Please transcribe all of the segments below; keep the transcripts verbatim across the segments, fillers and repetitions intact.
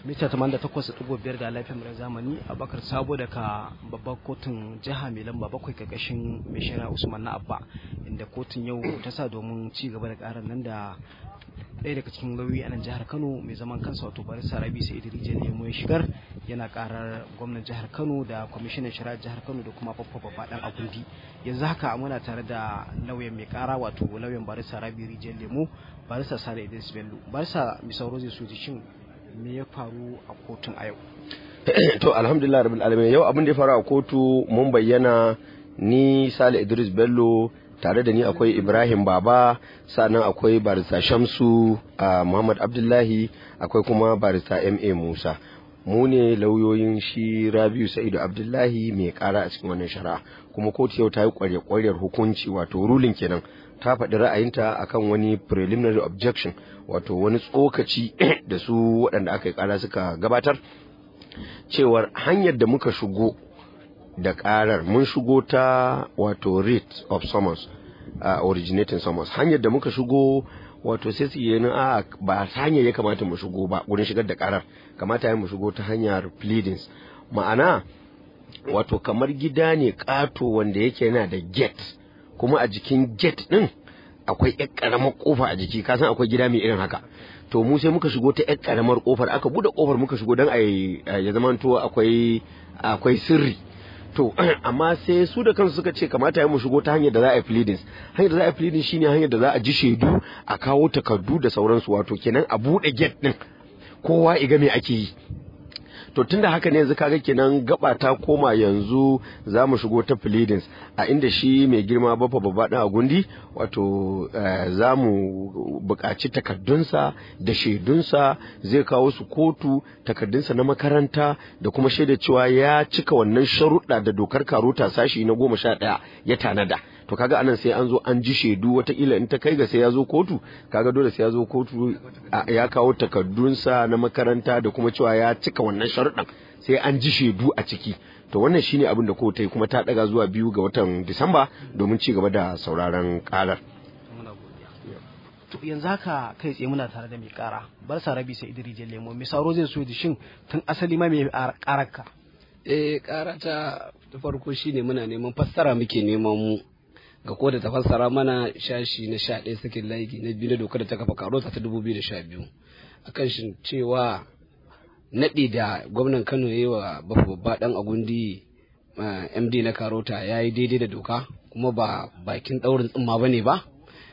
mita tamanin da takwas da ɗigo biyar da lafiyar mai zamani Abubakar Sabo daga babbar kotun jiha mai lamba bakwai karkashin mai shari'a Usman na Abba, inda kotun yau ta sa domin ci gaba da karar nan da ɗaya daga cikin lauyoyi a nan jihar Kano mai zaman kansa wato Barista Rabi Sa'id Rijal Lemo ya shigar, yana karar gwamnan jihar Kano da kwamishinan shari'a jihar Kano da kuma babba babba dan Agundi. Yanzu haka muna tare da lauyan mai kara wato lauyan Barista Rabi Rijal Lemo, Barista Sale Idris Bello. Barista Misauro zai so shin me ya faru a kotun a yau? To alhamdulillah rabbil alamin, yau abin da ya faru a kotu mun bayyana ni Sale Idris Bello, tare da ni akwai Ibrahim Baba, sannan akwai Barista Shamsu a Muhammad Abdullahi, akwai kuma Barista M A Musa. Mu ne lauyoyin shi Rabiu Sa'idu Abdullahi mai kara a cikin wannan shari'a, kuma kotu yau ta yi kwarya-kwaryar hukunci wato ruling kenan, ta faɗi ra'ayinta akan wani preliminary objection wato wani tsokaci da su waɗanda aka yi kara suka gabatar, cewar hanyar da muka shigo da karar mun shigo ta wato writ of summons, uh, originating summons. Hanyar da muka shigo wato sai su yi a ba hanyar ya kamata mu shigo ba wurin shigar da karar, kamata ya mu shigo ta hanyar pleadings. Ma'ana wato kamar gida ne kato wanda yake yana da gate, kuma a jikin gate din akwai ƴar karamar kofa a jiki, kasan akwai gida mai irin haka. To mu sai muka shigo ta ƴar karamar kofar, aka bude kofar muka shigo dan a ya zamanto akwai akwai sirri. To amma sai su da kansu suka ce kamata ya mu shigo ta hanyar da za a yi pleadings. Hanyar da za a yi pleadings shine hanyar da za a ji shaidu, a kawo takardu da sauransu, wato kenan a bude gate din kowa iga me ake yi. To tunda haka ne yanzu kaga kenan gaba ta koma yanzu za mu shigo ta pleadings, a inda shi mai girma Baffa Babba dan Agundi wato za mu buƙaci takardunsa da shaidunsa, zai kawo su kotu, takardunsa na makaranta da kuma shaida cewa ya cika wannan sharuɗa da dokar karota sashi na goma sha ɗaya ya tanada. To kaga anan sai an zo an ji shaidu, wataƙila in ta kai ga sai ya zo kotu, kaga dole sai ya zo kotu ya kawo takardunsa na makaranta da kuma cewa ya cika wannan sharuɗan, sai an ji shaidu a ciki. To wannan shine abin da kotu ta yi, kuma ta daga zuwa biyu ga watan Disamba domin ci gaba da sauraron karar. To yanzu haka kai tsaye muna tare da mai kara Barista Rabi Sa'id Rijal Lemo. Misaro zai so da shin tun asali ma mai kararka? Eh, karata ta farko shine muna neman fassara, muke neman mu ga ko da ta fassara mana shashi na sha ɗaya sakin layi na biyu na dokar da ta kafa karota ta dubu biyu da sha biyu akan shin cewa naɗi da gwamnan Kano ya yi wa Baffa Babba ɗan Agundi M D na karota ya yi daidai da doka kuma ba bakin ɗaurin tsimma ba ne ba,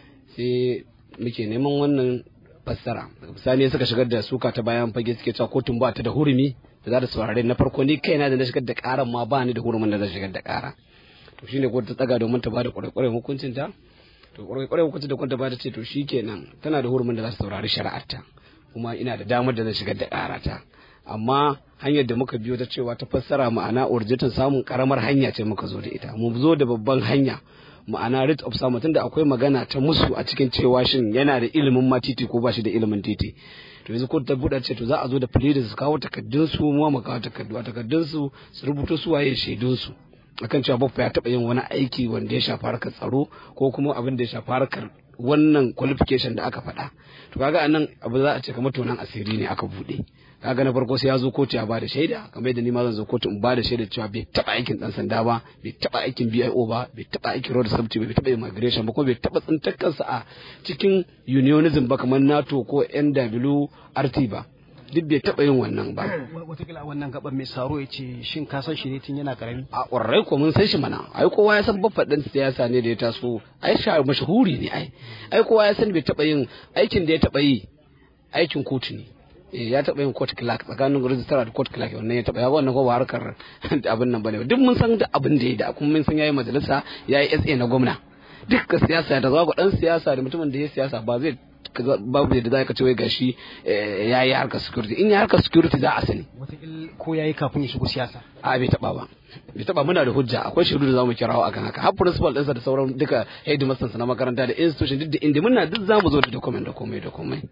sai muke neman wannan fassara. Daga bisani suka shigar da suka ta bayan fage, suke cewa kotun ba ta da hurumi da za ta saurare. Na farko ni kaina da na shigar da ƙaran ma ba ni da hurumin da zan shigar da ƙara. To shine kotu ta tsaga domin ta bada kwarekwaren hukuncin ta. To kwarekwaren hukuncin da kotu ta bada ce to shikenan tana da hurumin da za ta saurari shari'ar ta, kuma ina da damar da zan shigar da ƙara ta. Amma hanyar da muka biyo ta cewa ta fassara ma'ana orjitin samun karamar hanya ce muka zo da ita, mu zo da babban hanya ma'ana writ of summons, tunda akwai magana ta musu a cikin cewa shin yana da ilimin ma titi ko ba shi da ilimin titi. To yanzu kotu ta buɗa ce to za a zo da pleadings su kawo takardun su, mu mu kawo takardu, a takardun su su rubuto su waye shaidun su akan cewa Baffa ya taɓa yin wani aiki wanda ya shafi harkar tsaro ko kuma abin da ya shafi harkar wannan qualification da aka faɗa. To kaga anan abu za a ce kamar tonan asiri ne aka buɗe. Kaga na farko sai ya zo kotu ya bada shaida, kamar yadda ni ma zan zo kotu in bada shaida cewa bai taɓa aikin ɗan sanda ba, bai taɓa aikin B I O ba, bai taɓa aikin road safety ba, bai taɓa immigration ba, ko bai taɓa tsintar kansa a cikin unionism ba kamar NATO ko N W R T ba. Duk bai taɓa yin wannan ba. Wataƙila wannan gaban mai saro ya ce shin ka san shi ne tun yana ƙarami? A ƙwarai ko mun san shi mana, ai kowa ya san Baffa ɗan siyasa ne da ya taso, ai sha mashahuri ne ai. Ai kowa ya san bai taɓa yin aikin da ya taɓa yi aikin kotu ne. Ya taɓa yin court clerk tsakanin registrar da court clerk, wannan ya taɓa ya wannan ko ba harkar abin nan bane. Duk mun san da abin da ya da kuma mun san yayi majalisa, yayi S A na gwamna. Duk siyasa da zago dan siyasa da mutumin da ya siyasa ba zai babu yadda za ka ce wai gashi ya yi harkar security. In ya harkar security za a sani wataƙil ko ya yi kafin ya shigo siyasa. A bai taɓa ba, bai taɓa. Muna da hujja, akwai shaidu da za mu kirawo akan haka, har principal ɗinsa da sauran duka headmasters na makaranta da institution duk da inda muna duk za mu zo da document da komai da komai.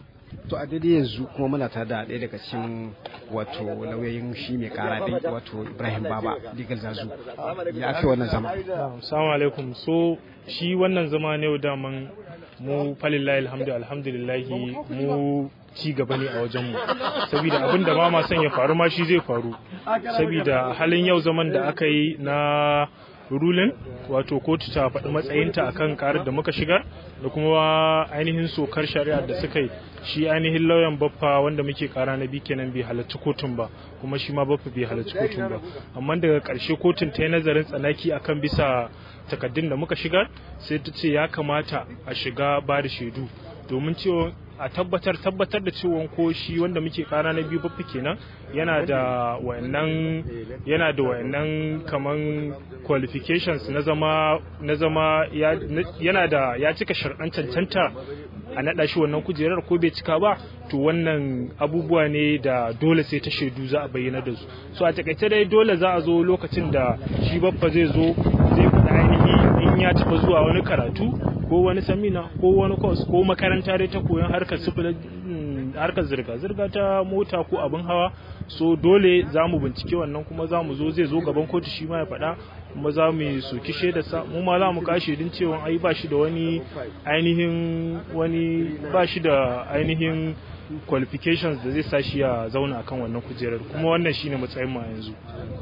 To a daidai yanzu kuma muna tare da ɗaya daga cikin wato lauyoyin shi mai kara dai wato Ibrahim Baba legal zazu. Ya ake wannan zama? Assalamu alaikum. So shi wannan zama ne daman mu falillahi alhamdu alhamdulillahi mu ci gaba ne a wajenmu saboda abin da ba ma son ya faru ma shi zai faru saboda halin yau zaman da aka yi na rulin wato kotu ta faɗi matsayinta akan karar da muka shigar da kuma ainihin sokar shari'ar da suka yi shi ainihin lauyan baffa wanda muke kara na biyu kenan bai halarci kotun ba kuma shi ma baffa bai halarci kotun ba amma daga ƙarshe kotun ta yi nazarin tsanaki akan bisa takaddun da muka shigar sai ta ce ya kamata a shiga ba da shaidu domin cewa a tabbatar tabbatar da cewa ko shi wanda muke kara na biyu baffa kenan yana da wayannan yana da wayannan kaman qualifications na zama na zama yana da ya cika sharɗan cancanta a naɗa shi wannan kujerar ko bai cika ba to wannan abubuwa ne da dole sai ta shaidu za a bayyana da su so a takaice dai dole za a zo lokacin da shi baffa zai zo zai faɗa ainihi in ya taɓa zuwa wani karatu ko wani samina ko wani course ko makaranta dai ta koyon harkar sifilin harkar zirga-zirga ta mota ko abin hawa so dole za mu bincike wannan kuma za mu zo zai zo gaban kotu shi ma ya faɗa kuma za mu soki shaida sa mu ma za mu kashe din cewa ai ba shi da wani ainihin wani ba shi da ainihin qualifications da zai sa shi ya zauna akan wannan kujerar kuma wannan shine matsayin mu yanzu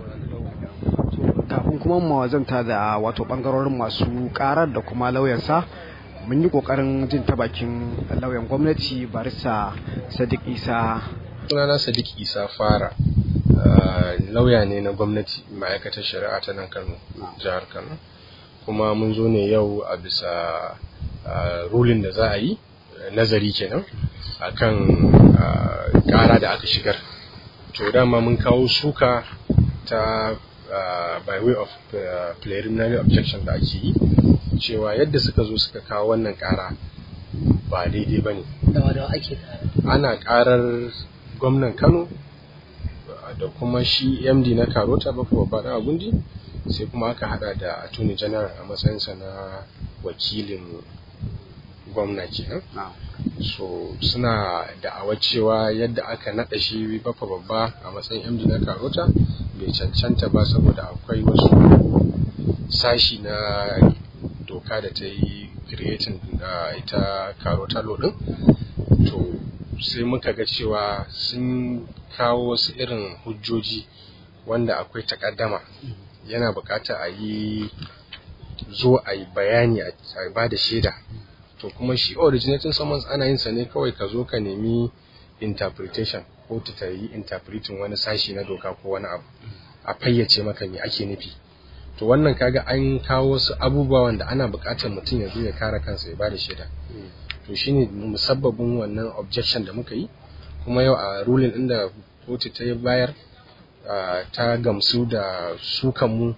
kafin kuma mawazanta da wato bangarorin masu karar da kuma lauyansa mun yi kokarin jin ta bakin lauyan gwamnati barista Sadiq Isa. Sunana Sadiq Isa Fara, lauya ne na gwamnati ma'aikatar shari'a ta nan Kano, jihar Kano. Kuma mun zo ne yau a bisa ruling da za a yi nazari kenan akan kara da aka shigar. To dama mun kawo suka ta Uh, by way of uh, preliminary objection da ake yi cewa yadda suka zo suka kawo wannan kara ba daidai ba ne. Ana karar gwamnan Kano da kuma shi M D na Karota ba kuma ba na Agundi sai kuma aka hada da Attorney General a matsayinsa na wakilin gwamna kenan. So suna da'awar cewa yadda aka naɗa shi bafa babba a matsayin M D na Karota bai cancanta ba saboda akwai wasu sashi na doka da ta yi creating da ita Karota law din. To sai muka ga cewa sun kawo wasu irin hujjoji wanda akwai takaddama yana bukata a yi zo a yi bayani a ba da shaida. To kuma shi originating summons ana yin sa ne kawai ka zo ka nemi interpretation ko ta yi interpreting wani sashi na doka ko wani abu a fayyace maka me ake nufi. To wannan kaga an kawo wasu abubuwa wanda ana buƙatar mutum ya zo ya kare kansa ya bada shaida. To shine musabbabin wannan objection da muka yi kuma yau a ruling din da kotu ta bayar ta gamsu da sukan mu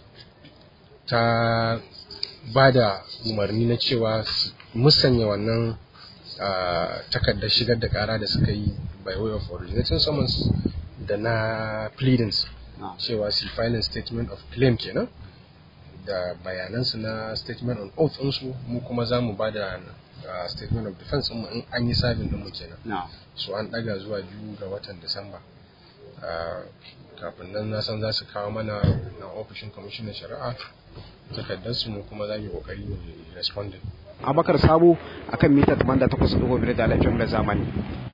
ta bada umarni na cewa musanya wannan takardar shigar da kara da suka yi by way of originating summons da na pleadings cewa su filing statement of claim kenan da bayanansu na statement on oath ɗinsu mu kuma za mu ba da statement of defense mu in an yi sabin ɗinmu kenan so an ɗaga zuwa biyu ga watan Disamba. Kafin nan na san za su kawo mana na ofishin kwamishinan shari'a takardarsu mu kuma za mu yi kokari mu responding. Abakar Sabo akan mita tamanin da takwas da biyar da laifin da zamani.